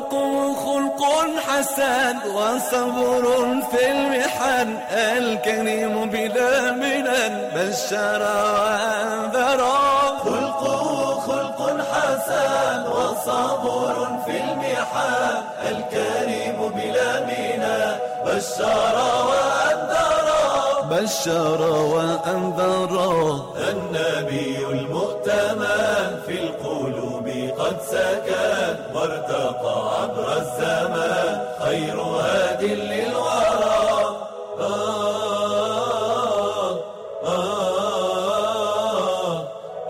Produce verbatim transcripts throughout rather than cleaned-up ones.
خلقه خلق حسن وصبر في المحن الكريم بلا منن بشر وأنذر خلقه خلق حسن وصبر في المحن الكريم بلا منن بشر وأنذر بشر وأنذر النبي المؤتمن في القلوب قد سكن وارتقى عبر الزمان خير هاد للورى آه آه آه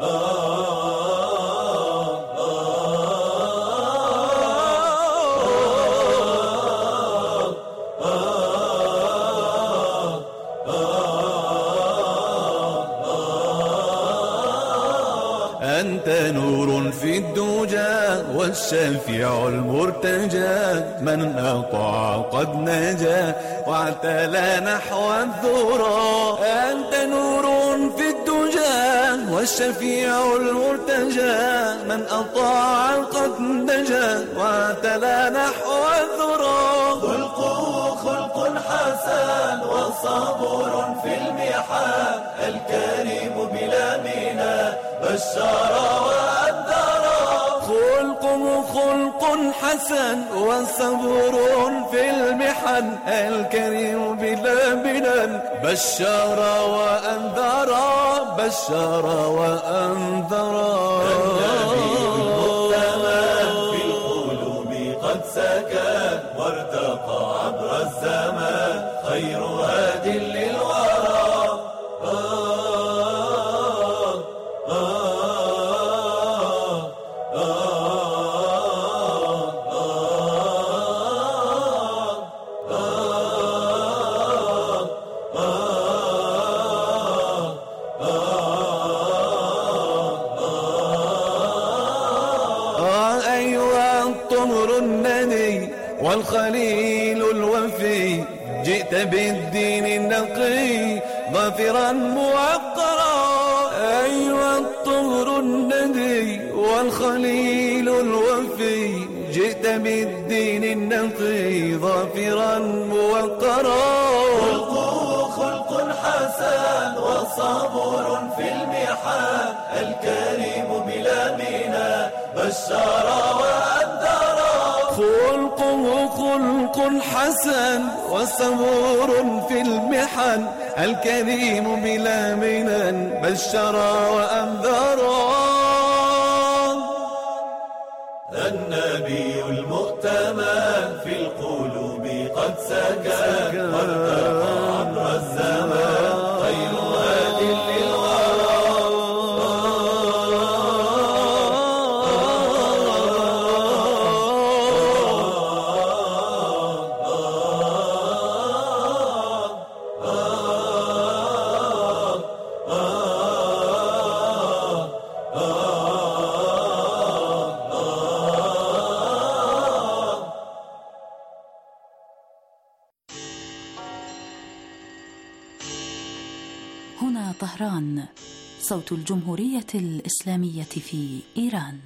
أنت نور في الدجى والشفيع المرتجى من أطاع قد نجا واعتلى نحو الذرى أنت نور في الدجى والشفيع المرتجى من أطاع قد نجا واعتلى نحو الذرى خلقه خلق حسن وصبر في المحن الكريم بلا منى بشر وأنذر خلقه خلق حسن وصبر في المحن الكريم بلا منن بشر وأنذر بشر وأنذر النبي المؤتمن في القلوب قد سكن وارتقى عبر الزمان خير هاد للورى آه والخليل الوفي جئت بالدين النقي ظافرا موقرا أيها الطهر الندي والخليل الوفي جئت بالدين النقي ظافرا موقرا خلقه خلق حسن وصبر في المحن الكريم بلا منى بشر وأنذر خلقه خلق حسن وصبور في المحن الكريم بلا منن بشر وأنذر النبي المؤتمن في القلوب قد سكن وارتقى عبر الزمان خير هاد للورى هنا طهران صوت الجمهورية الإسلامية في إيران.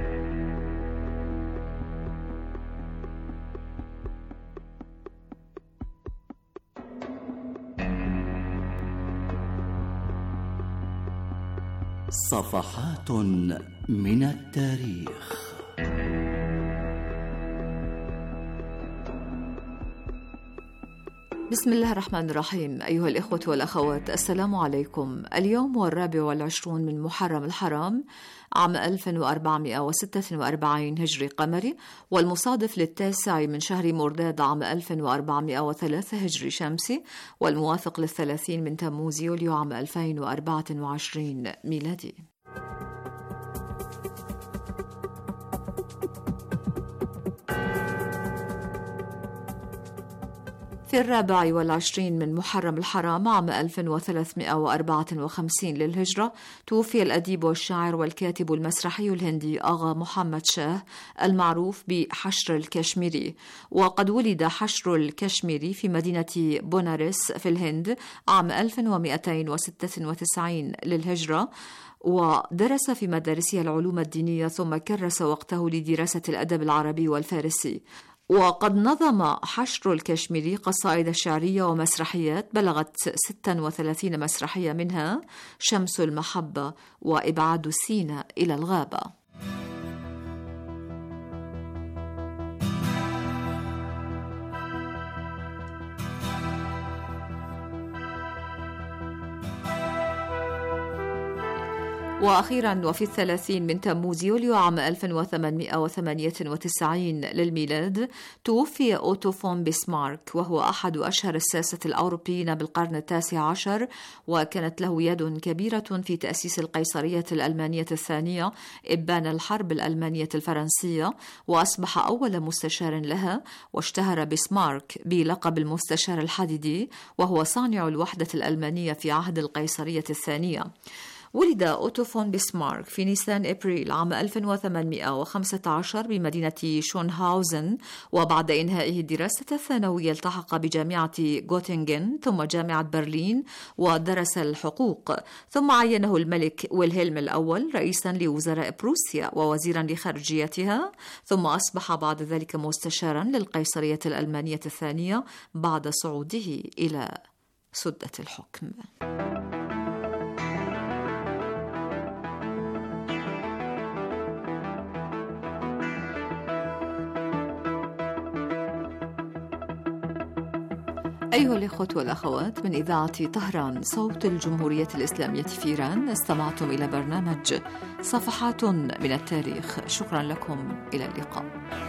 صفحات من التاريخ. بسم الله الرحمن الرحيم. أيها الإخوة والأخوات، السلام عليكم. اليوم هو الرابع والعشرون من محرم الحرام عام ألف وأربعمائة وستة وأربعين هجري قمري، والمصادف للتاسع من شهر مرداد عام ألف وأربعمائة وثلاثة هجري شمسي، والموافق للثلاثين من تموز يوليو عام ألفين وأربعة وعشرين ميلادي. في الرابع والعشرين من محرم الحرام عام ألف وثلاثمائة وأربعة وخمسين للهجرة توفي الأديب والشاعر والكاتب المسرحي الهندي آغا محمد شاه المعروف بحشر الكشميري. وقد ولد حشر الكشميري في مدينة بونارس في الهند عام ألف ومئتين وستة وتسعين للهجرة، ودرس في مدارسها العلوم الدينية ثم كرس وقته لدراسة الأدب العربي والفارسي. وقد نظم حشر الكشميري قصائد شعرية ومسرحيات بلغت ستة وثلاثين مسرحية، منها شمس المحبة وإبعاد سينا إلى الغابة. وأخيرا وفي الثلاثين من تموز يوليو عام ألف وثمانمائة وثمانية وتسعين للميلاد توفي أوتو فون بسمارك، وهو أحد أشهر الساسة الأوروبيين بالقرن التاسع عشر، وكانت له يد كبيرة في تأسيس القيصرية الألمانية الثانية إبان الحرب الألمانية الفرنسية، وأصبح أول مستشار لها. واشتهر بسمارك بلقب المستشار الحديدي، وهو صانع الوحدة الألمانية في عهد القيصرية الثانية. ولد أوتو فون بسمارك في نيسان أبريل عام ألف وثمانمائة وخمسة عشر بمدينة شونهاوزن، وبعد إنهائه الدراسة الثانوية التحق بجامعة غوتنغن ثم جامعة برلين ودرس الحقوق، ثم عينه الملك ويلهلم الأول رئيسا لوزراء بروسيا ووزيرا لخارجيتها، ثم أصبح بعد ذلك مستشارا للقيصرية الألمانية الثانية بعد صعوده إلى سدة الحكم. أيها الإخوة والأخوات، من إذاعة طهران صوت الجمهورية الإسلامية في إيران، استمعتم إلى برنامج صفحات من التاريخ. شكرا لكم، إلى اللقاء.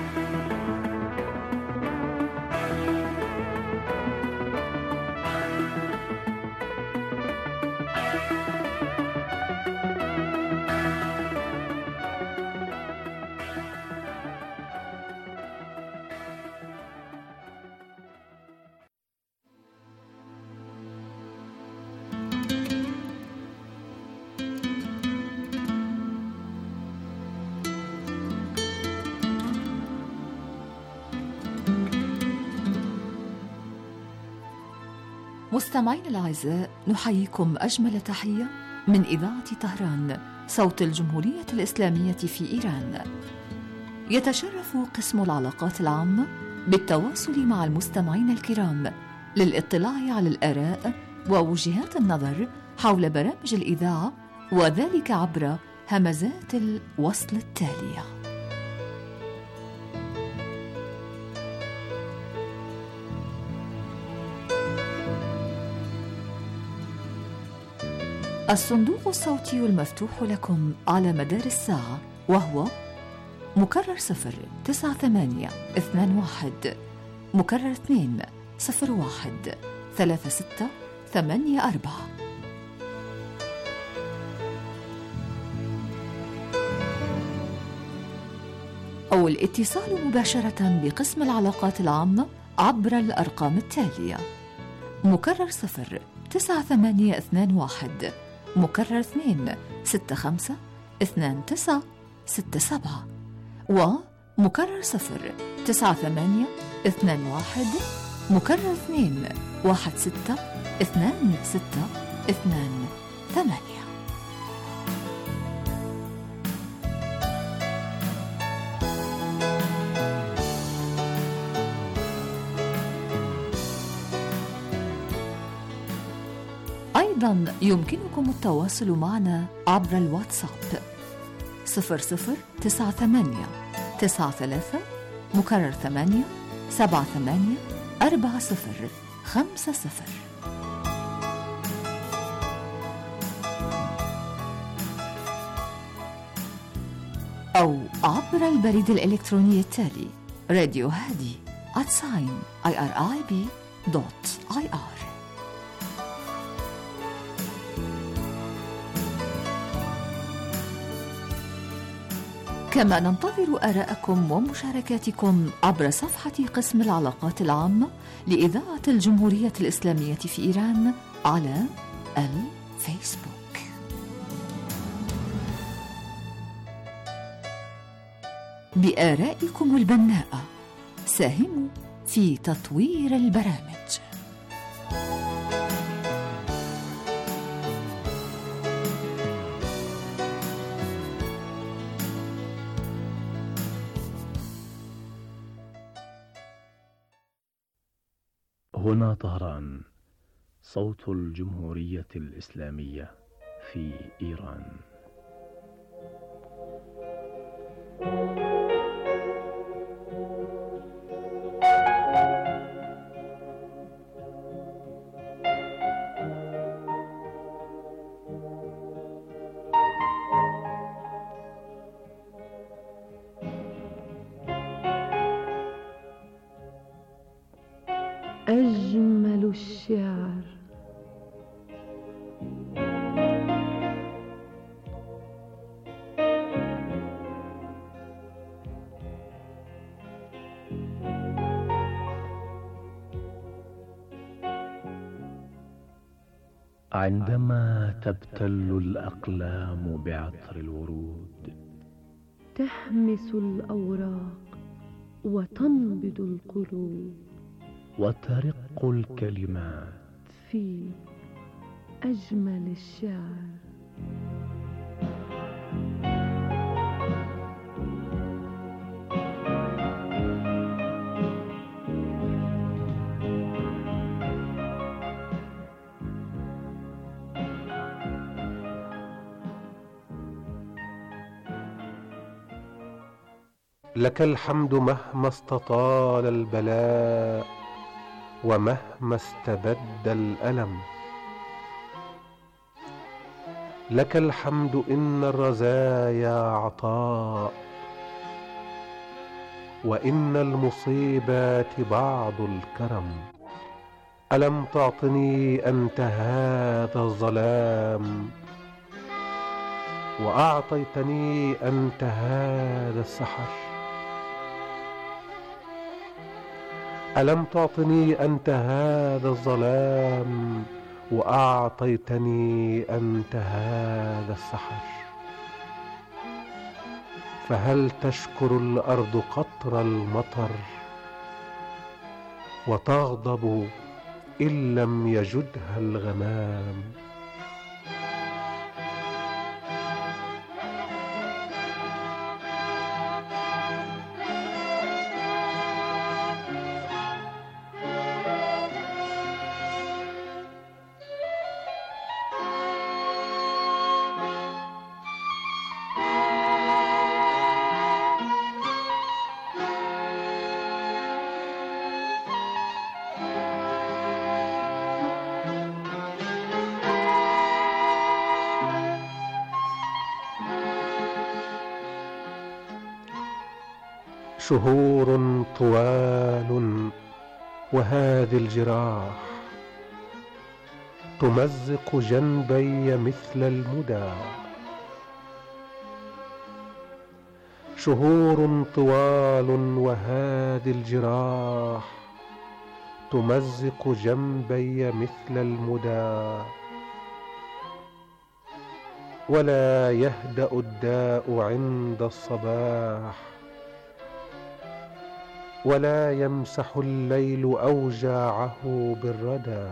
مستمعين الأعزاء، نحييكم أجمل تحية من إذاعة طهران صوت الجمهورية الإسلامية في إيران. يتشرف قسم العلاقات العامة بالتواصل مع المستمعين الكرام للاطلاع على الآراء ووجهات النظر حول برامج الإذاعة، وذلك عبر همزات الوصل التالية. الصندوق الصوتي المفتوح لكم على مدار الساعة، وهو مكرر صفر تسعة ثمانية اثنان واحد، مكرر اثنين صفر واحد ثلاثة ستة ثمانية أربعة. أو الاتصال مباشرة بقسم العلاقات العامة عبر الأرقام التالية: مكرر صفر تسعة ثمانية اثنان واحد، مكرر اثنين ستة خمسة اثنان تسعة ستة سبعة، ومكرر صفر تسعة ثمانية اثنان واحد، مكرر اثنين واحد ستة اثنان ستة اثنان ثمانية. أيضا يمكنكم التواصل معنا عبر الواتساب صفر صفر تسعة ثمانية تسعة ثلاثة مكرر ثمانية سبعة ثمانية أربعة صفر خمسة صفر، أو عبر البريد الإلكتروني التالي راديو هادي at sign irib dot ir. كما ننتظر آراءكم ومشاركاتكم عبر صفحة قسم العلاقات العامة لإذاعة الجمهورية الإسلامية في إيران على الفيسبوك. بآرائكم البناءة ساهموا في تطوير البرامج. هنا طهران، صوت الجمهورية الإسلامية في إيران. أجمل الشعر عندما تبتل الأقلام بعطر الورود، تحمس الأوراق وتنبض القلوب، وترق الكلمات في أجمل الشعر. لك الحمد مهما استطال البلاء ومهما استبد الألم، لك الحمد إن الرزايا عطاء، وإن المصيبات بعض الكرم. ألم تعطني أنت هذا الظلام، وأعطيتني أنت هذا السحر. ألم تعطني أنت هذا الظلام، وأعطيتني أنت هذا السحر. فهل تشكر الأرض قطر المطر، وتغضب إن لم يجدها الغمام؟ شهور طوال وهذه الجراح تمزق جنبي مثل المدى. شهور طوال وهذه الجراح تمزق جنبي مثل المدى. ولا يهدأ الداء عند الصباح، ولا يمسح الليل أوجاعه بالردى.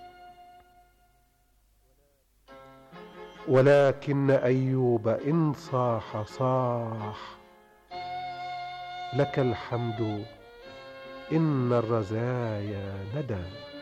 ولكن أيوب إن صاح صاح، لك الحمد إن الرزايا ندى.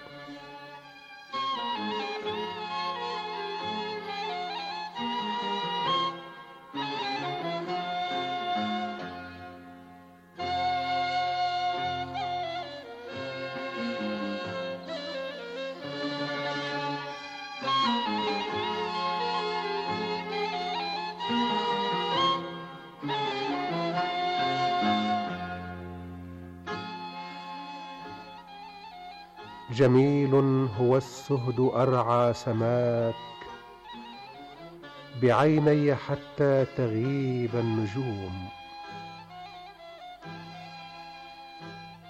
جميل هو السهد أرعى سماك بعيني حتى تغيب النجوم.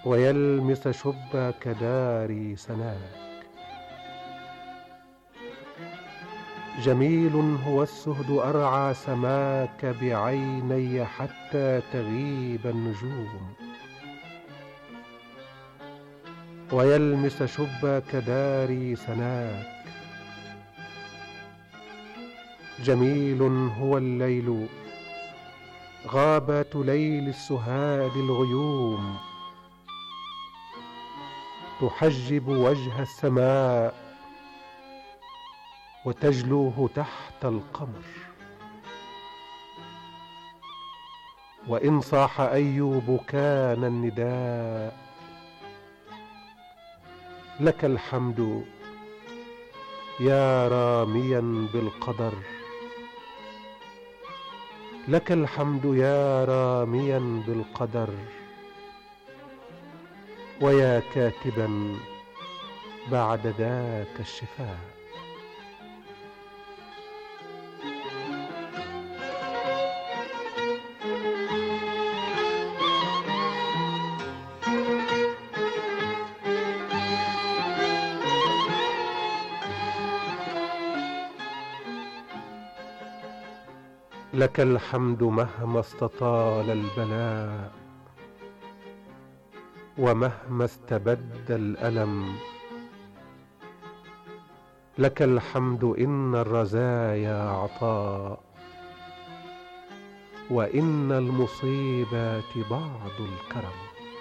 ويلمس شباك داري سناك. جميل هو السهد أرعى سماك بعيني حتى تغيب النجوم، ويلمس شباك داري سناك. جميل هو الليل غابات ليل السهاد الغيوم، تحجب وجه السماء وتجلوه تحت القمر. وإن صاح أيوب كان النداء، لك الحمد يا راميا بالقدر، لك الحمد يا راميا بالقدر، ويا كاتبا بعد ذاك الشفاء. لك الحمد مهما استطال البلاء، ومهما استبد الألم. لك الحمد إن الرزايا عطاء، وإن المصيبات بعض الكرم.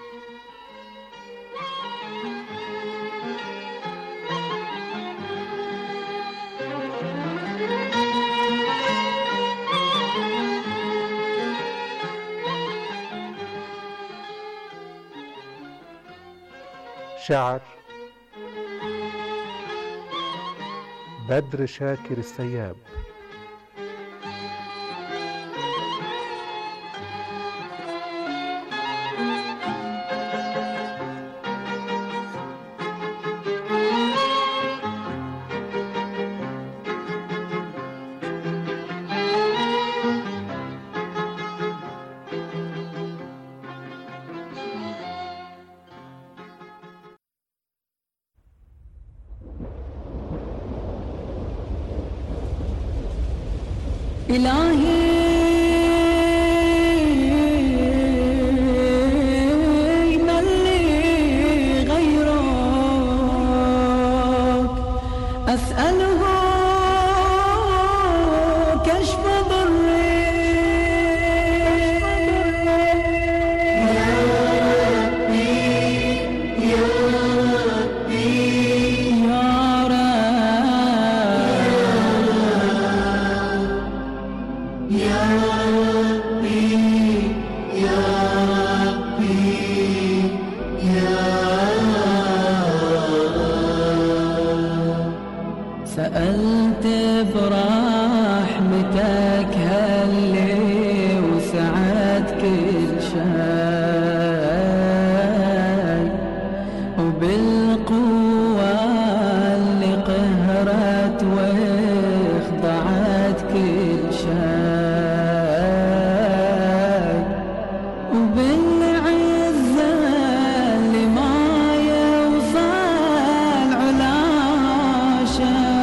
شعر بدر شاكر السياب. إلهي من لي غيرك أسأله كشف ضري. يا ربي يا ربي يا سألت برحمتك هاللي وسعت كل شيء، وبالقوة اللي قهرت واخضعت كل شيء، وبالعزة اللي ما يوصل علا شيء،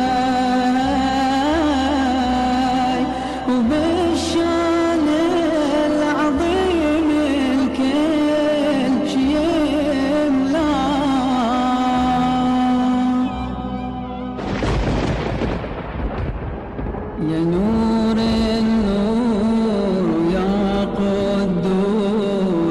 وبالشان العظيم الكل شي يملا. يا نور النور يا قدوس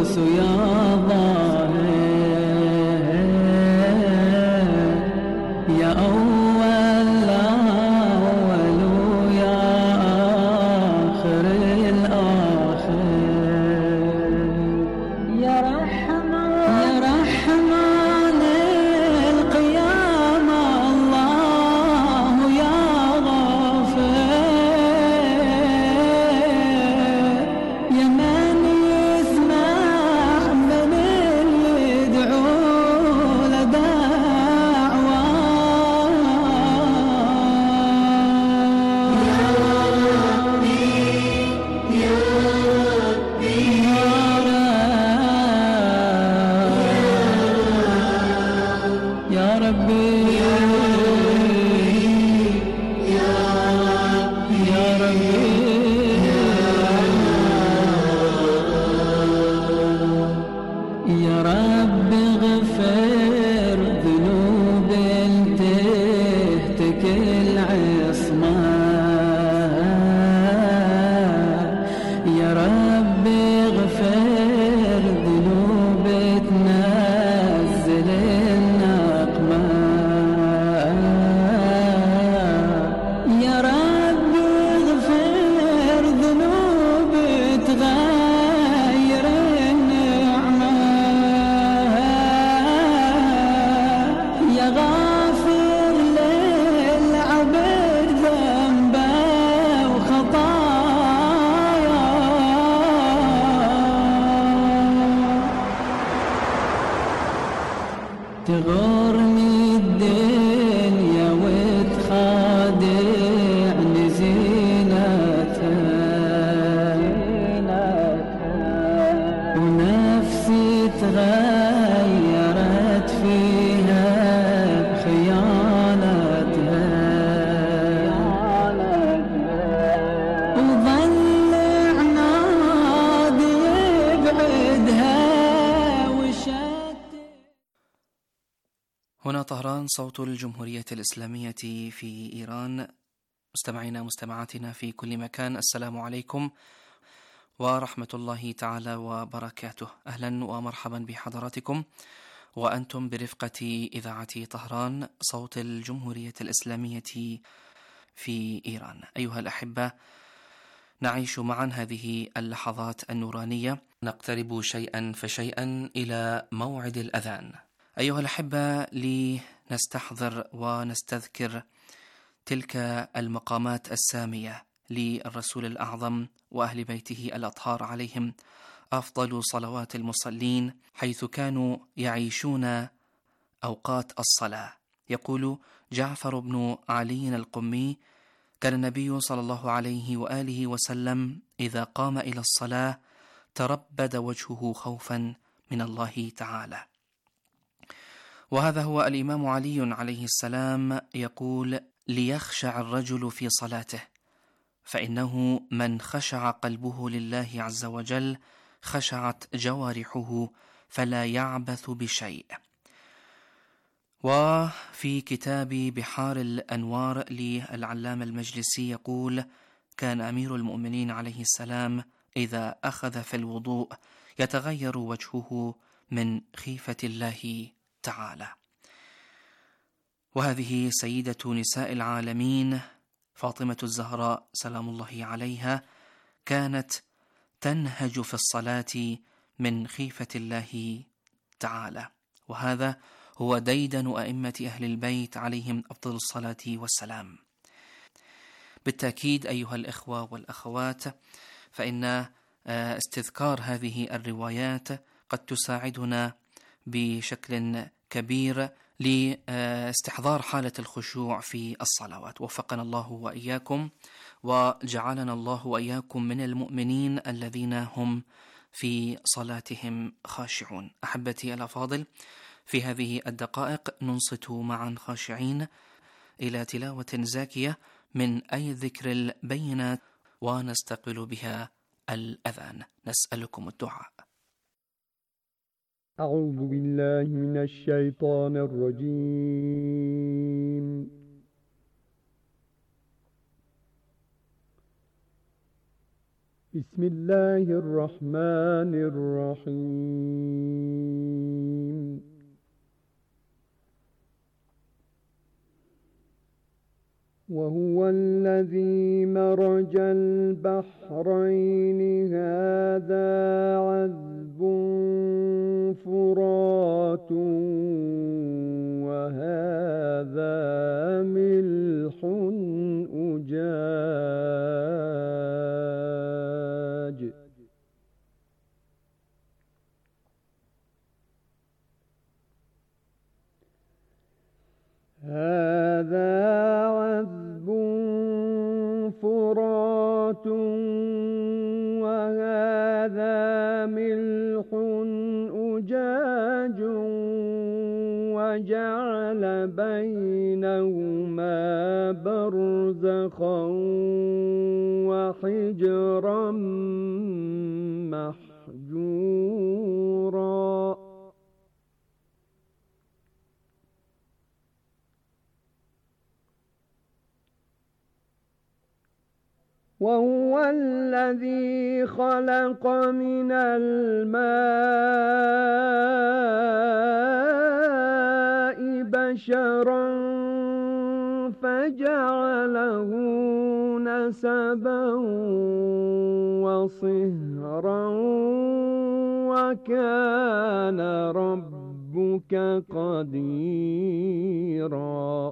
تغرني الدنيا وتخادعني زينتها ونفسي تغيرت فيها بخيانتها وظل عنادي يبعدها وشت. هنا طهران، صوت الجمهورية الإسلامية في إيران. مستمعينا مستمعاتنا في كل مكان، السلام عليكم ورحمة الله تعالى وبركاته. أهلا ومرحبا بحضراتكم وأنتم برفقة إذاعة طهران، صوت الجمهورية الإسلامية في إيران. أيها الأحبة، نعيش معا هذه اللحظات النورانية، نقترب شيئا فشيئا إلى موعد الأذان. أيها الأحبة، لنستحضر ونستذكر تلك المقامات السامية للرسول الأعظم وأهل بيته الأطهار عليهم أفضل صلوات المصلين، حيث كانوا يعيشون أوقات الصلاة. يقول جعفر بن علي القمي: كان النبي صلى الله عليه وآله وسلم إذا قام إلى الصلاة تربد وجهه خوفا من الله تعالى. وهذا هو الإمام علي عليه السلام يقول: ليخشع الرجل في صلاته، فإنه من خشع قلبه لله عز وجل خشعت جوارحه فلا يعبث بشيء. وفي كتاب بحار الأنوار للعلامة المجلسي يقول: كان أمير المؤمنين عليه السلام إذا أخذ في الوضوء يتغير وجهه من خيفة الله تعالى. وهذه سيدة نساء العالمين فاطمة الزهراء سلام الله عليها كانت تنهج في الصلاة من خيفة الله تعالى، وهذا هو ديدن أئمة أهل البيت عليهم أفضل الصلاة والسلام. بالتأكيد أيها الإخوة والأخوات، فإن استذكار هذه الروايات قد تساعدنا بشكل كبير لاستحضار حالة الخشوع في الصلوات. وفقنا الله وإياكم وجعلنا الله وإياكم من المؤمنين الذين هم في صلاتهم خاشعون. أحبتي الأفاضل، في هذه الدقائق ننصت معا خاشعين إلى تلاوة زاكية من أي ذكر البينات ونستقبل بها الأذان. نسألكم الدعاء. أعوذ بالله من الشيطان الرجيم. بسم الله الرحمن الرحيم. وهو الذي مرج البحرين هذا عذب فرات وهذا ملح أجاج هذا عذب فرات وهذا ملح أجاج وجعل بينهما برزخا وحجرا محجورا وهو الذي خلق من الماء بشرا فجعله نسبا وصهرا وكان ربك قديرا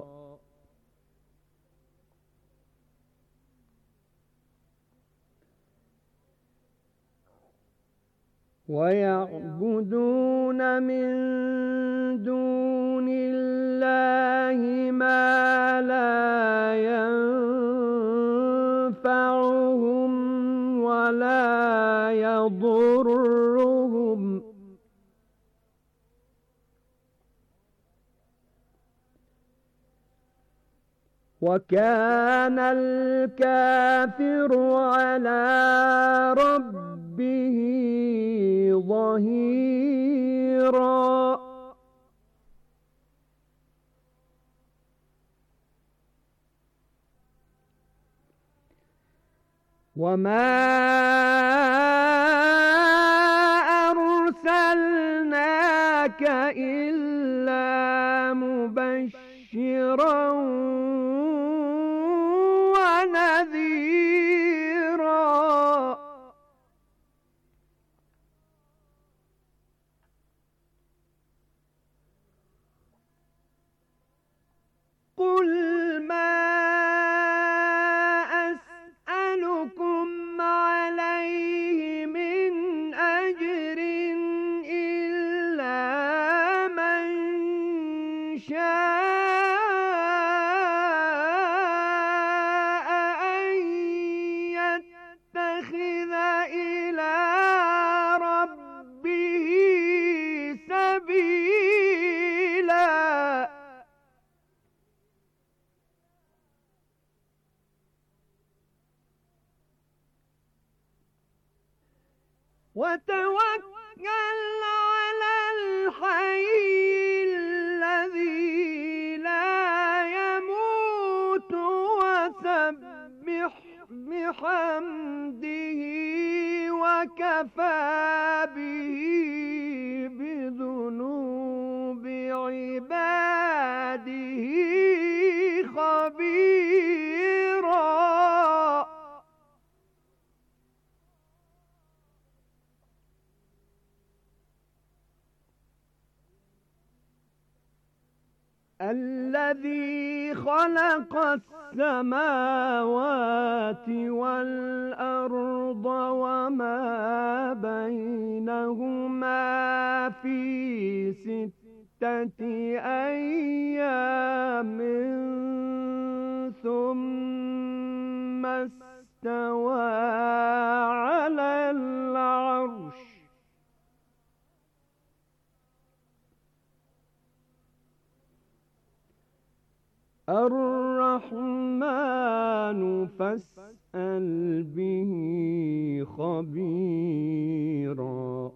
ويعبدون من دون الله ما لا ينفعهم ولا يضرهم وكان الكافر على ربه ظهيرا. وما أرسلناك إلا مبشرا ونذيرا. قل ما أسألكم عليه من أجر إلا من شاء أن يتخذ إلى ربه سبيلا. وتوكل على الحي الذي لا يموت وسبح بحمده وكفى به بذنوب عباده خبيرا. الذي خلق السماوات والأرض وما بينهما في ستة أيام ثم استوى على العرش. الرحمن فاسأل به خبيرا.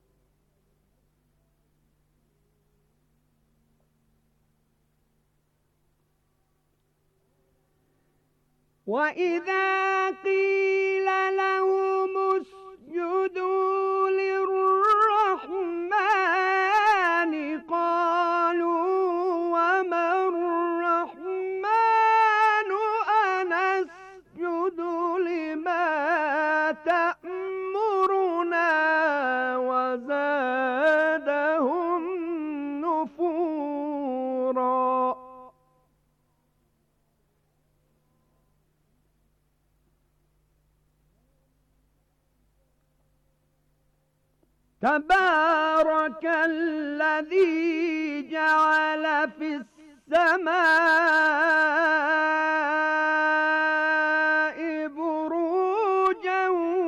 وإذا قيل لهم اسجدوا للرحمن قالوا وما الرحمن أنسجد لما تأمرنا وزادهم نفورا. تبارك الذي جعل في السماء بروجا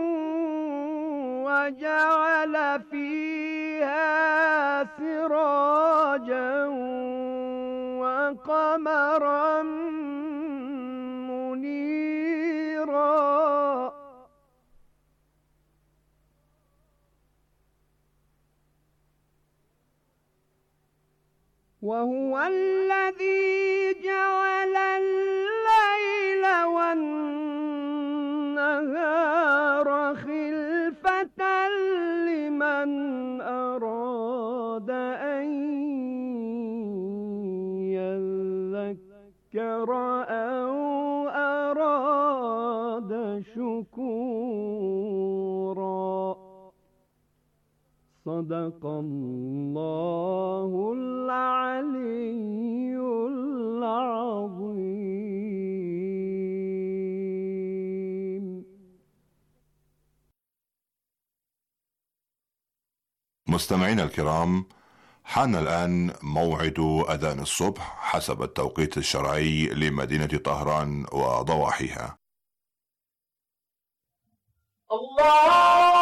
وجعل فيها سراجا وقمرا منيرا. وهو الذي جعل الليل والنهار خلفة لمن أراد أن يذكر أو أراد شكورا. صدق الله العلي العظيم. مستمعينا الكرام، حان الآن موعد أذان الصبح حسب التوقيت الشرعي لمدينة طهران وضواحيها. الله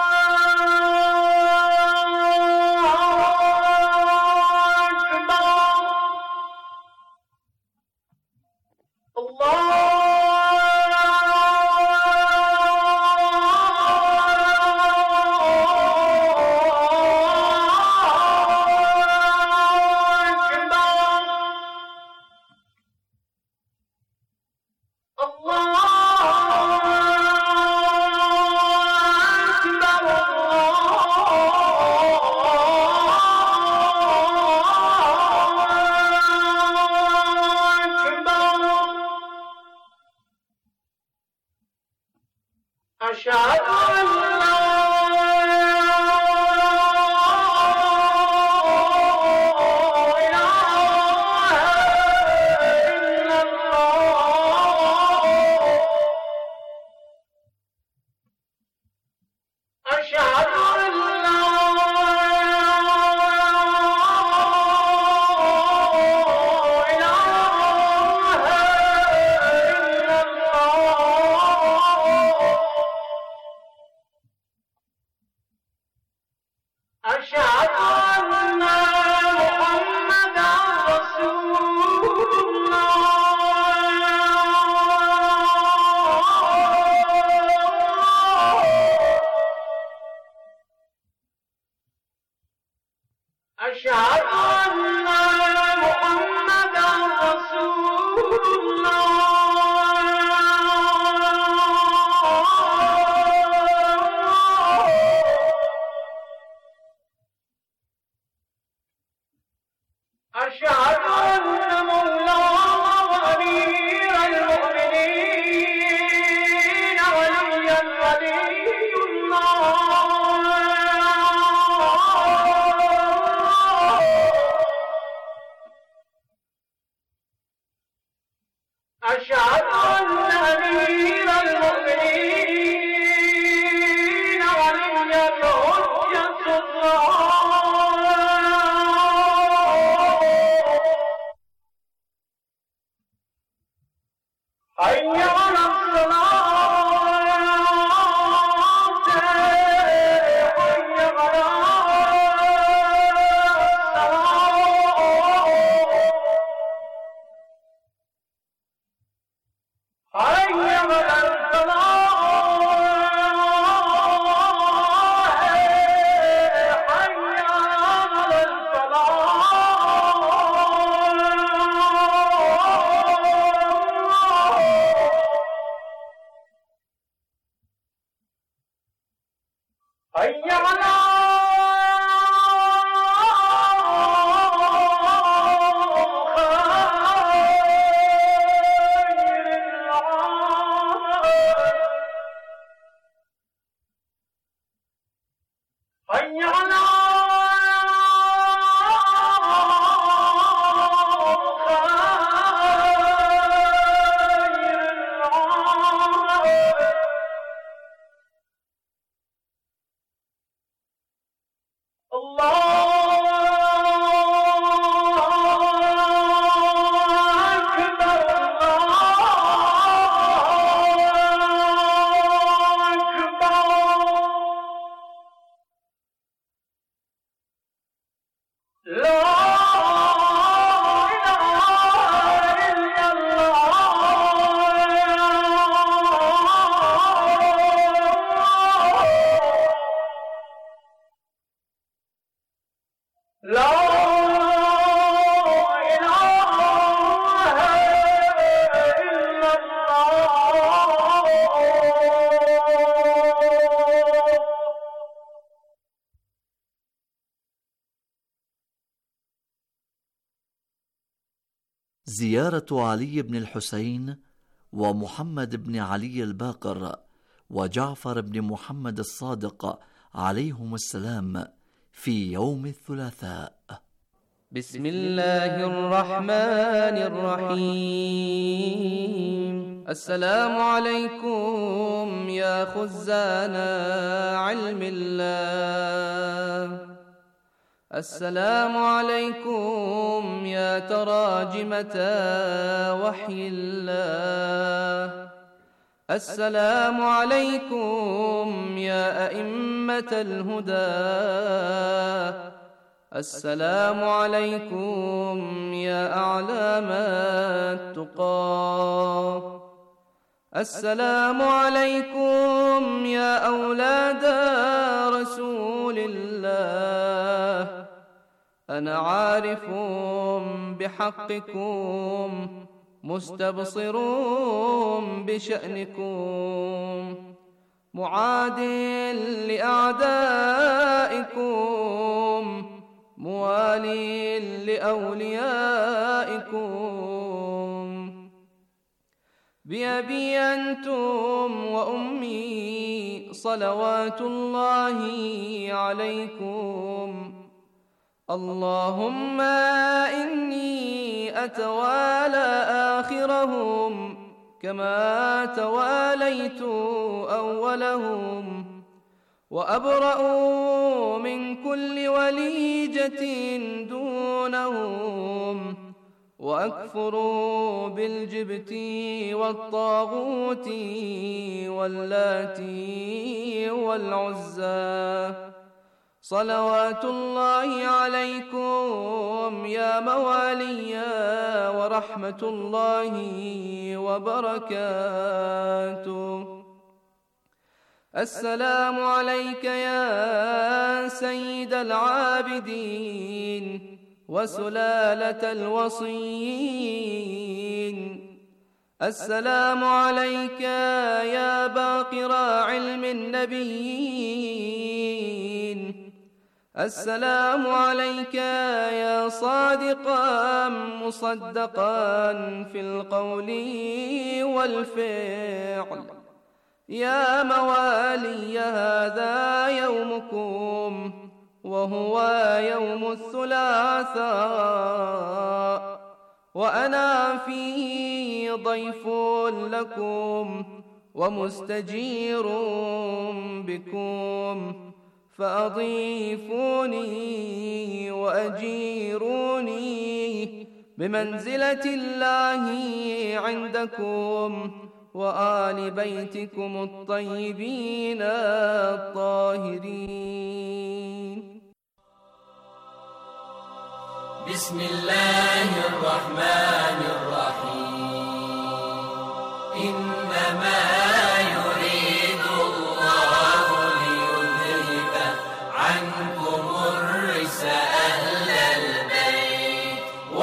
زيارة علي بن الحسين ومحمد بن علي الباقر وجعفر بن محمد الصادق عليهم السلام في يوم الثلاثاء. بسم الله الرحمن الرحيم. السلام عليكم يا خزان علم الله، السلام عليكم يا تراجمة وحي الله، السلام عليكم يا أئمة الهدى، السلام عليكم يا أعلام التقى، السلام عليكم يا أولاد رسول الله، أنا عارف بحقكم مستبصر بشأنكم، معاد لأعدائكم موالي لأوليائكم، بأبي أنتم وأمي صلوات الله عليكم، اللهم إني أتوالى آخرهم كما تواليت أولهم، وأبرأ من كل وليجة دونهم، وأكفر بالجبت والطاغوت واللات والعزى، صلوات الله عليكم يا موالي ورحمة الله وبركاته. السلام عليك يا سيد العابدين وسلالة الوصيين، السلام عليك يا باقر علم النبيين، السلام عليك يا صادقا مصدقا في القول والفعل، يا موالي هذا يومكم وهو يوم الثلاثاء، وأنا فيه ضيف لكم ومستجير بكم، فأضيفوني وأجيروني بمنزلة الله عندكم وآل بيتكم الطيبين الطاهرين. بسم الله الرحمن الرحيم، إنما يريد الله ليذهب عنكم الرجس أهل البيت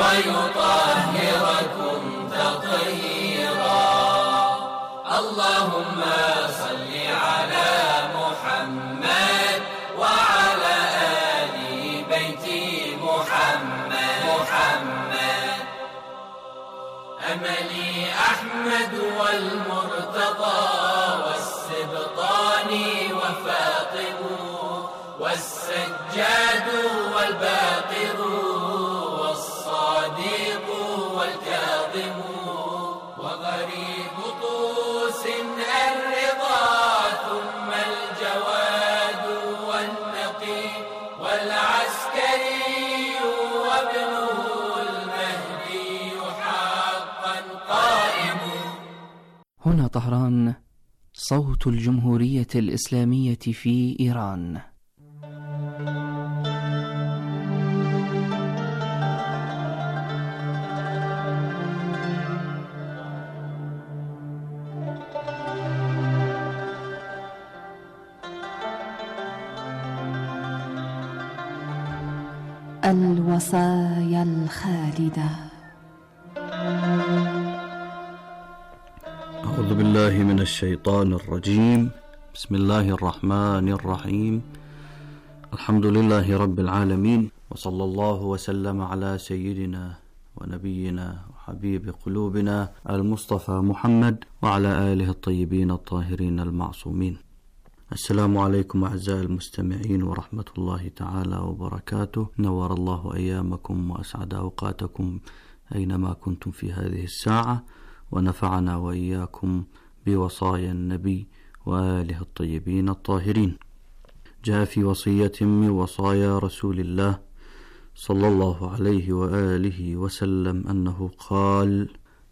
ويطهركم تطهيرا. اللهم صل على محمد وعلى آل بيت محمد محمد. أملي أحمد والمرتضى والسبطان وفاطم والسجاد والباقر والصادق والكاظم وغريب طوس الرضا ثم الجواد والنقي والعسكري وابنه المهدي حقا قائم. هنا طهران، صوت الجمهورية الإسلامية في إيران. الوصايا الخالدة. أعوذ بالله من الشيطان الرجيم. بسم الله الرحمن الرحيم. الحمد لله رب العالمين، وصلى الله وسلم على سيدنا ونبينا وحبيب قلوبنا المصطفى محمد وعلى آله الطيبين الطاهرين المعصومين. السلام عليكم أعزائي المستمعين ورحمة الله تعالى وبركاته. نور الله أيامكم وأسعد أوقاتكم أينما كنتم في هذه الساعة، ونفعنا وإياكم بوصايا النبي وآله الطيبين الطاهرين. جاء في وصية من وصايا رسول الله صلى الله عليه وآله وسلم أنه قال: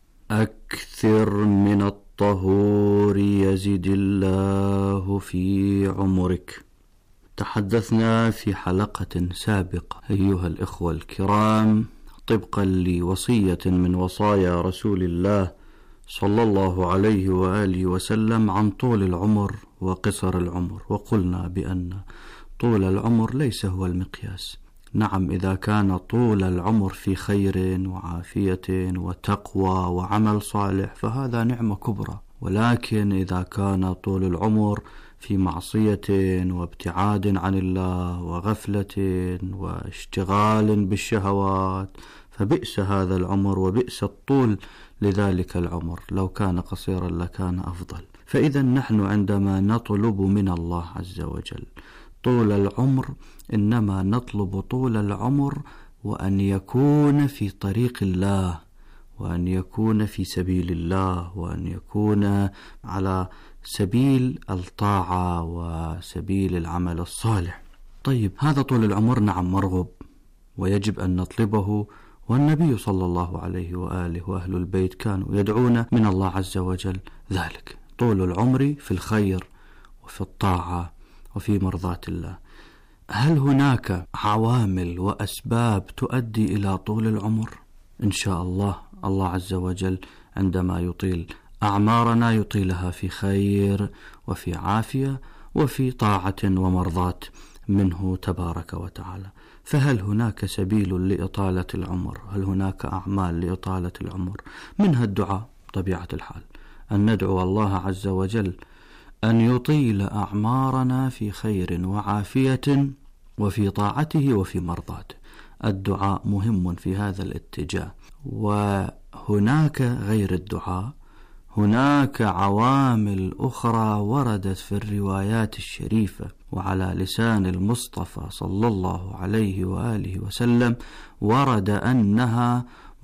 أكثر من الطهور يزد الله في عمرك. تحدثنا في حلقة سابقة أيها الإخوة الكرام طبقا لوصية من وصايا رسول الله صلى الله عليه وآله وسلم عن طول العمر وقصر العمر، وقلنا بأن طول العمر ليس هو المقياس. نعم، إذا كان طول العمر في خير وعافية وتقوى وعمل صالح فهذا نعمة كبرى، ولكن إذا كان طول العمر في معصية وابتعاد عن الله وغفلة واشتغال بالشهوات فبئس هذا العمر وبئس الطول لذلك العمر، لو كان قصيرا لكان أفضل. فإذا نحن عندما نطلب من الله عز وجل طول العمر إنما نطلب طول العمر وأن يكون في طريق الله، وأن يكون في سبيل الله، وأن يكون على سبيل الطاعة وسبيل العمل الصالح. طيب، هذا طول العمر نعم مرغوب ويجب أن نطلبه، والنبي صلى الله عليه وآله وأهل البيت كانوا يدعون من الله عز وجل ذلك، طول العمر في الخير وفي الطاعة وفي مرضاة الله. هل هناك عوامل وأسباب تؤدي إلى طول العمر؟ إن شاء الله الله عز وجل عندما يطيل أعمارنا يطيلها في خير وفي عافية وفي طاعة ومرضاة منه تبارك وتعالى. فهل هناك سبيل لإطالة العمر؟ هل هناك أعمال لإطالة العمر؟ منها الدعاء طبيعة الحال، أن ندعو الله عز وجل أن يطيل أعمارنا في خير وعافية وفي طاعته وفي مرضاته. الدعاء مهم في هذا الاتجاه. وهناك غير الدعاء هناك عوامل أخرى وردت في الروايات الشريفة وعلى لسان المصطفى صلى الله عليه وآله وسلم، ورد أنها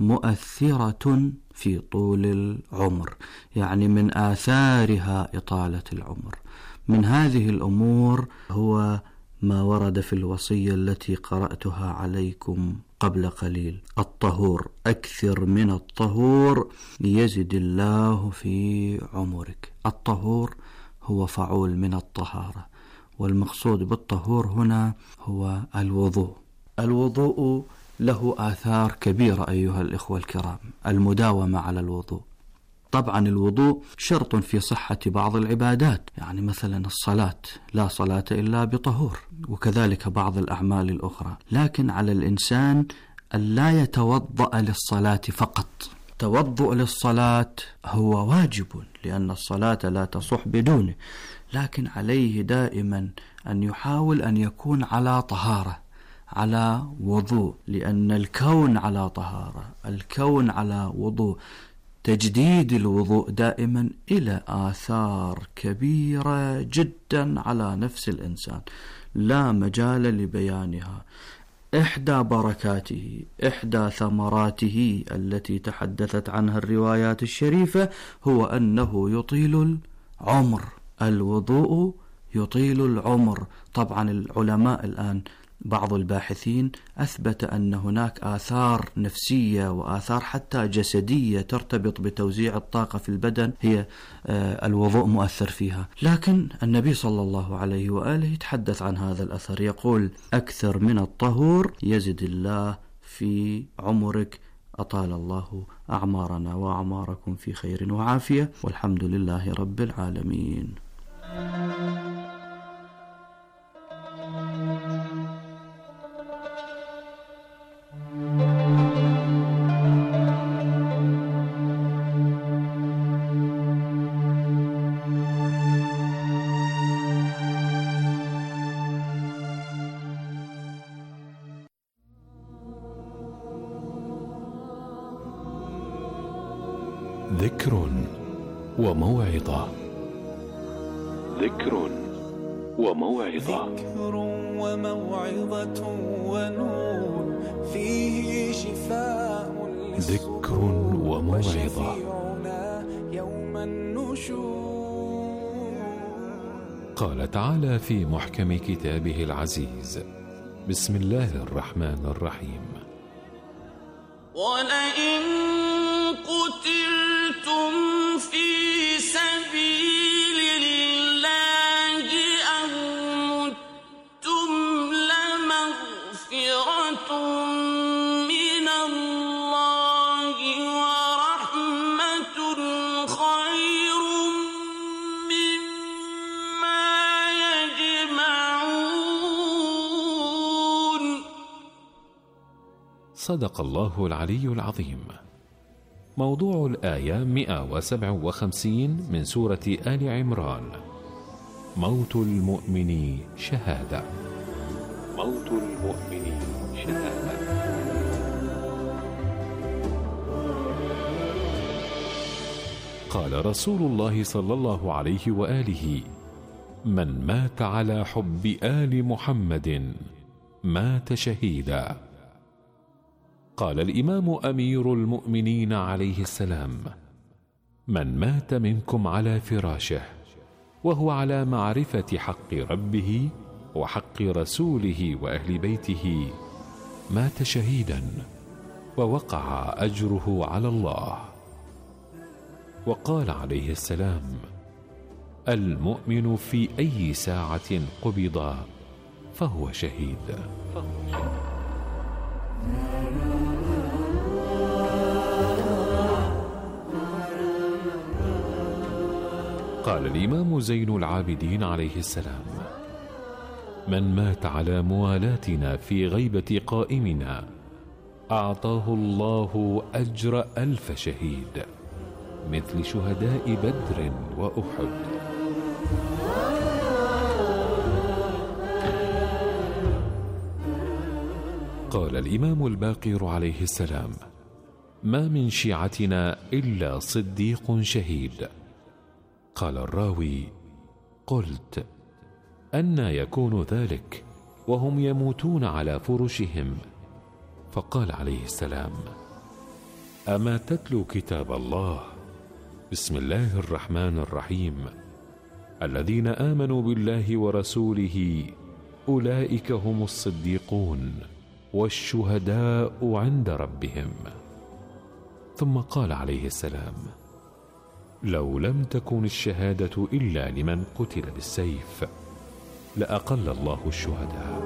مؤثرة في طول العمر، يعني من آثارها إطالة العمر. من هذه الأمور هو ما ورد في الوصية التي قرأتها عليكم قبل قليل: الطهور، أكثر من الطهور ليزد الله في عمرك. الطهور هو فعول من الطهارة، والمقصود بالطهور هنا هو الوضوء. الوضوء له آثار كبيرة أيها الإخوة الكرام، المداومة على الوضوء. طبعا الوضوء شرط في صحة بعض العبادات، يعني مثلا الصلاة لا صلاة إلا بطهور، وكذلك بعض الأعمال الأخرى. لكن على الإنسان أن لا يتوضأ للصلاة فقط. توضؤ للصلاة هو واجب لأن الصلاة لا تصح بدونه، لكن عليه دائما أن يحاول أن يكون على طهارة، على وضوء، لأن الكون على طهارة، الكون على وضوء. تجديد الوضوء دائما إلى آثار كبيرة جدا على نفس الإنسان لا مجال لبيانها. إحدى بركاته، إحدى ثمراته التي تحدثت عنها الروايات الشريفة هو أنه يطيل العمر. الوضوء يطيل العمر. طبعا العلماء الآن بعض الباحثين أثبت أن هناك آثار نفسية وآثار حتى جسدية ترتبط بتوزيع الطاقة في البدن، هي الوضوء مؤثر فيها. لكن النبي صلى الله عليه وآله يتحدث عن هذا الأثر، يقول: أكثر من الطهور يزد الله في عمرك، أطال الله أعمارنا وأعماركم في خير وعافية، والحمد لله رب العالمين. ذكر وموعظة. ذكر وموعظة. ذكر وموعظة ونور فيه شفاء. ذكر وموعظة. يوم النشور. قال تعالى في محكم كتابه العزيز: بسم الله الرحمن الرحيم. ولئن قتلتم في سبيل الله أو متم لمغفرة من الله ورحمة خير مما يجمعون. صدق الله العلي العظيم. موضوع الآية مئة وسبعة وخمسين من سورة آل عمران: موت المؤمن شهادة. موت المؤمن شهادة. قال رسول الله صلى الله عليه وآله: من مات على حب آل محمد مات شهيدا. قال الإمام أمير المؤمنين عليه السلام: من مات منكم على فراشه وهو على معرفة حق ربه وحق رسوله وأهل بيته مات شهيدا ووقع أجره على الله. وقال عليه السلام: المؤمن في أي ساعة قبض فهو شهيد. قال الإمام زين العابدين عليه السلام: من مات على موالاتنا في غيبة قائمنا أعطاه الله أجر ألف شهيد مثل شهداء بدر وأحد. قال الإمام الباقر عليه السلام: ما من شيعتنا إلا صديق شهيد. قال الراوي: قلت: أنى يكون ذلك وهم يموتون على فرشهم؟ فقال عليه السلام: أما تتلو كتاب الله؟ بسم الله الرحمن الرحيم. الذين آمنوا بالله ورسوله أولئك هم الصديقون والشهداء عند ربهم. ثم قال عليه السلام: لو لم تكن الشهادة إلا لمن قتل بالسيف لأقل الله الشهداء.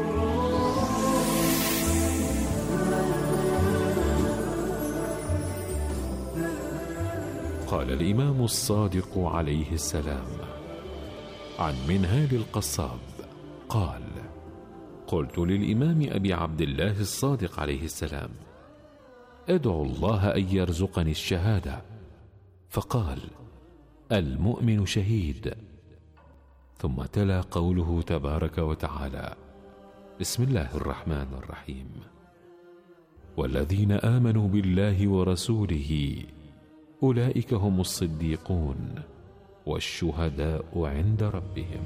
قال الإمام الصادق عليه السلام عن منهال القصاب قال: قلت للإمام أبي عبد الله الصادق عليه السلام: ادعو الله أن يرزقني الشهادة. فقال: المؤمن شهيد. ثم تلا قوله تبارك وتعالى: بسم الله الرحمن الرحيم. والذين آمنوا بالله ورسوله أولئك هم الصديقون والشهداء عند ربهم.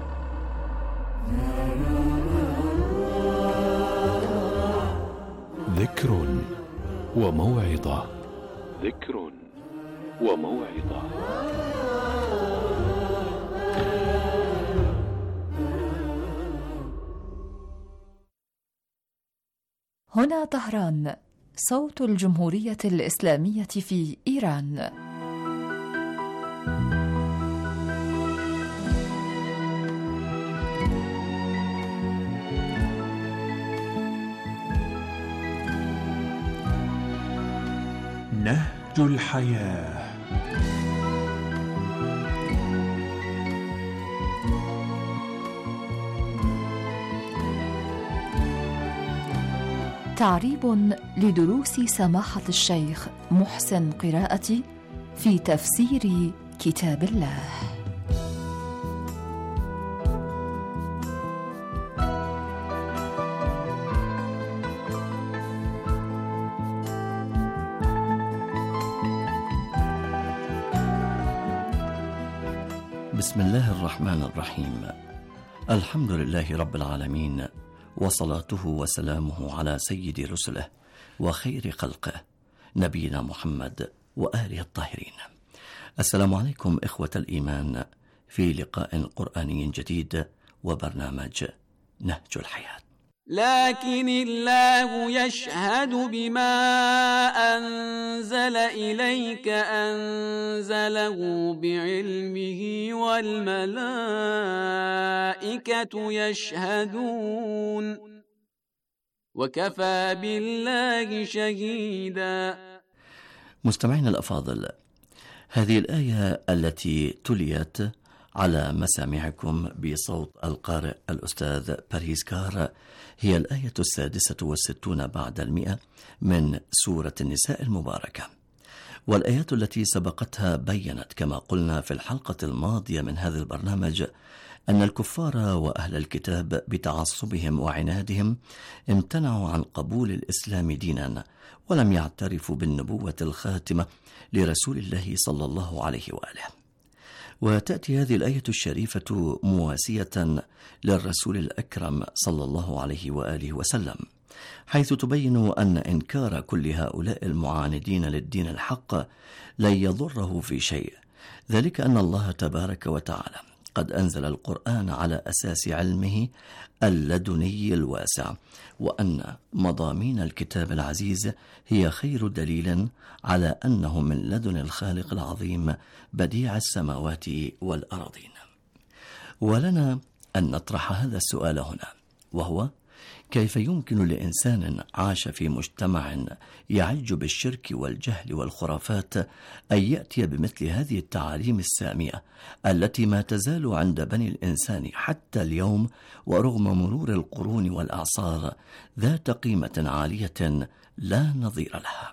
ذكر وموعظة. ذكر وموعظة. هنا طهران، صوت الجمهورية الإسلامية في إيران. نهج الحياة. تعريب لدروس سماحة الشيخ محسن قراءتي في تفسير كتاب الله. بسم الله الرحمن الرحيم. الحمد لله رب العالمين، وصلاته وسلامه على سيد رسله وخير خلقه نبينا محمد وآله الطاهرين. السلام عليكم إخوة الإيمان في لقاء قرآني جديد وبرنامج نهج الحياة. لكن الله يشهد بما أنزل إليك أنزله بعلمه والملائكة يشهدون وكفى بالله شهيدا. مستمعينا الأفاضل، هذه الآية التي تليت على مسامعكم بصوت القارئ الأستاذ باريس كار هي الآية السادسة والستون بعد المئة من سورة النساء المباركة، والآيات التي سبقتها بيّنت كما قلنا في الحلقة الماضية من هذا البرنامج أن الكفار وأهل الكتاب بتعصبهم وعنادهم امتنعوا عن قبول الإسلام دينا، ولم يعترفوا بالنبوة الخاتمة لرسول الله صلى الله عليه وآله. وتأتي هذه الآية الشريفة مواسية للرسول الأكرم صلى الله عليه وآله وسلم، حيث تبين أن إنكار كل هؤلاء المعاندين للدين الحق لن يضره في شيء، ذلك أن الله تبارك وتعالى قد أنزل القرآن على أساس علمه اللدني الواسع، وأن مضامين الكتاب العزيز هي خير دليل على أنه من لدن الخالق العظيم بديع السماوات والأراضين. ولنا أن نطرح هذا السؤال هنا، وهو: كيف يمكن لإنسان عاش في مجتمع يعج بالشرك والجهل والخرافات أن يأتي بمثل هذه التعاليم السامية التي ما تزال عند بني الإنسان حتى اليوم ورغم مرور القرون والأعصار ذات قيمة عالية لا نظير لها؟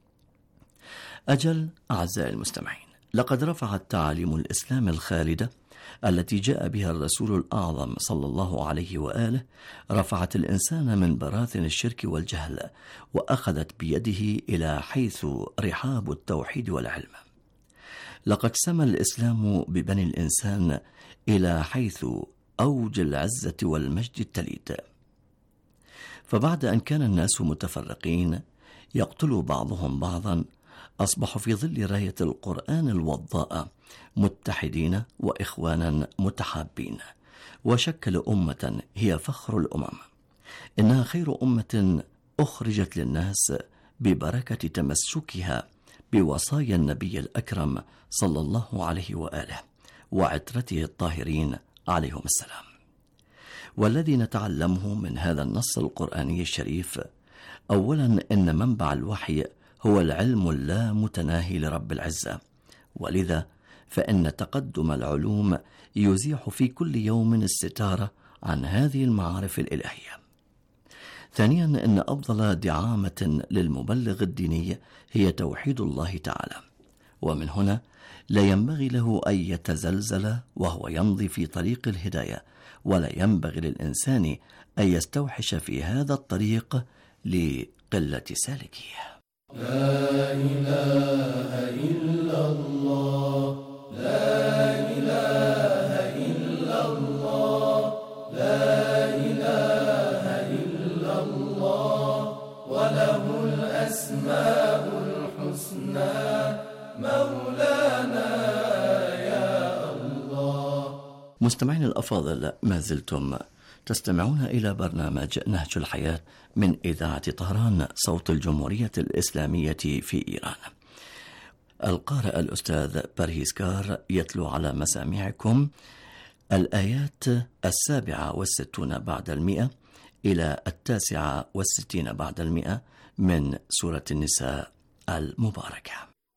أجل أعزائي المستمعين، لقد رفعت تعاليم الإسلام الخالدة التي جاء بها الرسول الأعظم صلى الله عليه وآله رفعت الإنسان من براثن الشرك والجهل، وأخذت بيده إلى حيث رحاب التوحيد والعلم. لقد سمى الإسلام ببني الإنسان إلى حيث أوج العزة والمجد التليد. فبعد أن كان الناس متفرقين يقتل بعضهم بعضا، أصبحوا في ظل راية القرآن الوضاء متحدين وإخوانا متحابين، وشكل أمة هي فخر الأمم. إنها خير أمة أخرجت للناس ببركة تمسكها بوصايا النبي الأكرم صلى الله عليه وآله وعترته الطاهرين عليهم السلام. والذي نتعلمه من هذا النص القرآني الشريف: أولا، إن منبع الوحي هو العلم اللامتناهي لرب العزة، ولذا فإن تقدم العلوم يزيح في كل يوم الستارة عن هذه المعارف الإلهية. ثانيا، إن أفضل دعامة للمبلغ الديني هي توحيد الله تعالى، ومن هنا لا ينبغي له أن يتزلزل وهو يمضي في طريق الهداية، ولا ينبغي للإنسان أن يستوحش في هذا الطريق لقلة سالكيه. لا إله إلا الله، لا إله إلا الله، لا إله إلا الله، وله الأسماء الحسنى، مولانا يا الله. مستمعين الأفاضل، ما زلتم تستمعون إلى برنامج نهج الحياة من إذاعة طهران، صوت الجمهورية الإسلامية في إيران. القارئ الأستاذ باريس كار يتلو على مسامعكم الآيات السابعة والستون بعد المئة إلى التاسعة والستين بعد المئة من سورة النساء المباركة.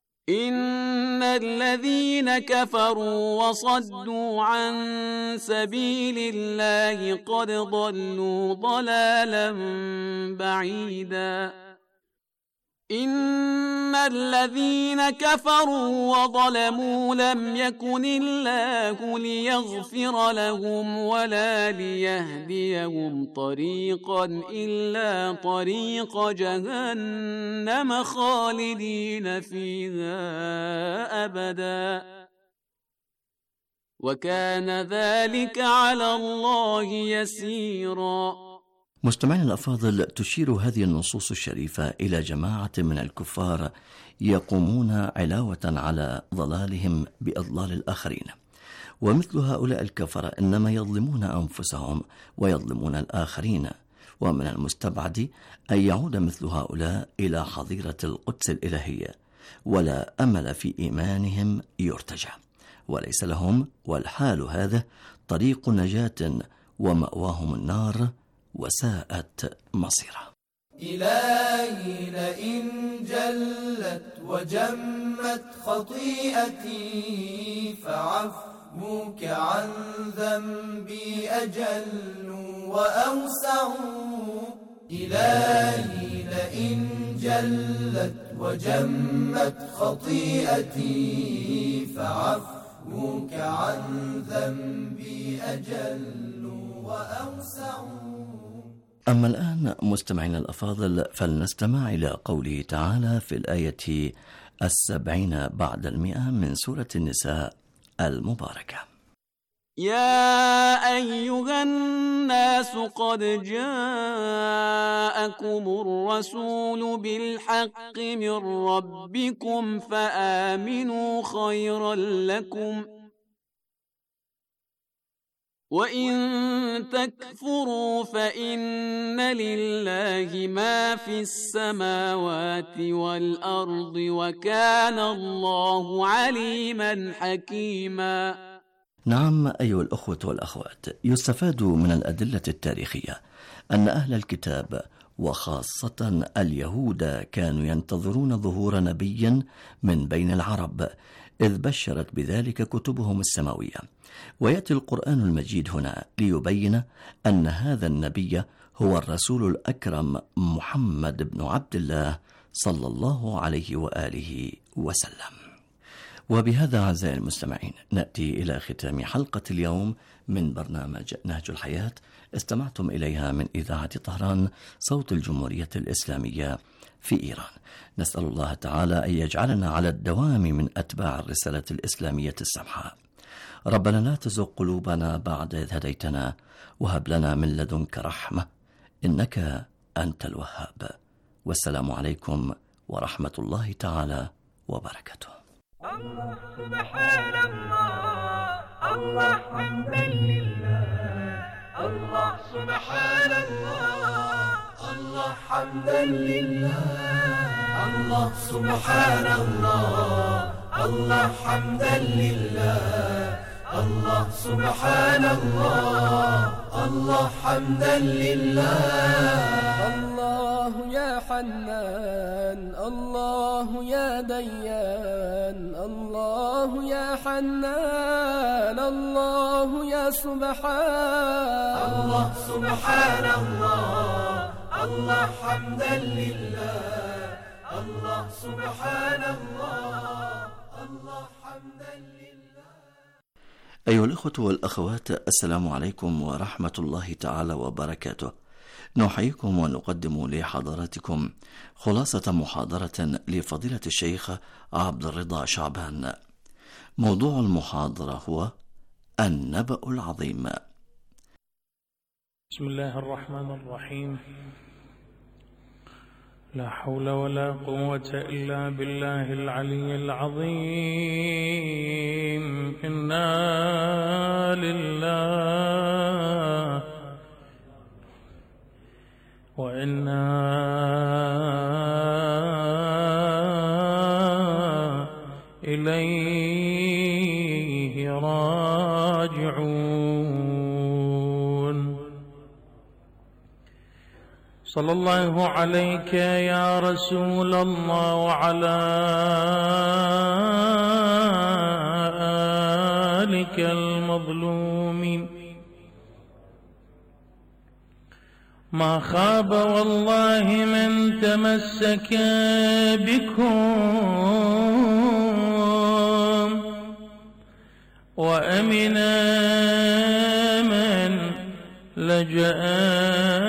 إن الذين كفروا وصدوا عن سبيل الله قد ضلوا ضلالا بعيدا. إن الذين كفروا وظلموا لم يكن الله ليغفر لهم ولا ليهديهم طريقا إلا طريق جهنم خالدين فيها أبدا، وكان ذلك على الله يسيرا. مستمعين الأفاضل، تشير هذه النصوص الشريفة إلى جماعة من الكفار يقومون علاوة على ضلالهم بإضلال الآخرين، ومثل هؤلاء الكفرة إنما يظلمون أنفسهم ويظلمون الآخرين، ومن المستبعد أن يعود مثل هؤلاء إلى حظيرة القدس الإلهية، ولا أمل في إيمانهم يرتجى، وليس لهم والحال هذا طريق نجاة، ومأواهم النار وساءت مصيرا. إلهي لئن جلت وجمت خطيئتي فعفوك عن ذنبي أجل وأوسع. إلهي لئن جلت وجمت خطيئتي فعفوك عن ذنبي أجل وأوسع. أما الآن مستمعينا الأفاضل، فلنستمع إلى قوله تعالى في الآية السبعين بعد المئة من سورة النساء المباركة: يا أيها الناس قد جاءكم الرسول بالحق من ربكم فآمنوا خيرا لكم، وإن تكفروا فإن لله ما في السماوات والأرض وكان الله عليما حكيما. نعم أيها الأخوة والأخوات، يستفاد من الأدلة التاريخية أن أهل الكتاب وخاصة اليهود كانوا ينتظرون ظهور نبي من بين العرب، إذ بشرت بذلك كتبهم السماوية. ويأتي القرآن المجيد هنا ليبين أن هذا النبي هو الرسول الأكرم محمد بن عبد الله صلى الله عليه وآله وسلم. وبهذا أعزائي المستمعين نأتي إلى ختام حلقة اليوم من برنامج نهج الحياة، استمعتم إليها من إذاعة طهران صوت الجمهورية الإسلامية في إيران. نسأل الله تعالى أن يجعلنا على الدوام من أتباع الرسالة الإسلامية السمحاء. ربنا لا تزغ قلوبنا بعد إذ هديتنا، وهب لنا من لدنك رحمة إنك أنت الوهاب. والسلام عليكم ورحمة الله تعالى وبركاته. الله سبحان الله، الله حمدا لله، الله سبحان الله، الله حمدا لله، الله سبحان الله، الله حمدا لله، الله سبحان الله، الله حمدا لله. الله يا حنان، الله يا ديان، الله يا حنان، الله يا سبحان، الله سبحان الله، الله حمدا لله، الله سبحان الله، الله حمدا لله. أيها الأخوة والأخوات، السلام عليكم ورحمة الله تعالى وبركاته. نحييكم ونقدم لحضراتكم خلاصة محاضرة لفضيلة الشيخ عبد الرضا شعبان. موضوع المحاضرة هو النبأ العظيم. بسم الله الرحمن الرحيم. لا حول ولا قوة إلا بالله العلي العظيم. إنا لله وإنا إليه راجعون. صلى الله عليك يا رسول الله وعلى آلك المظلومين. ما خاب والله من تمسك بكم، وأمن من لجأ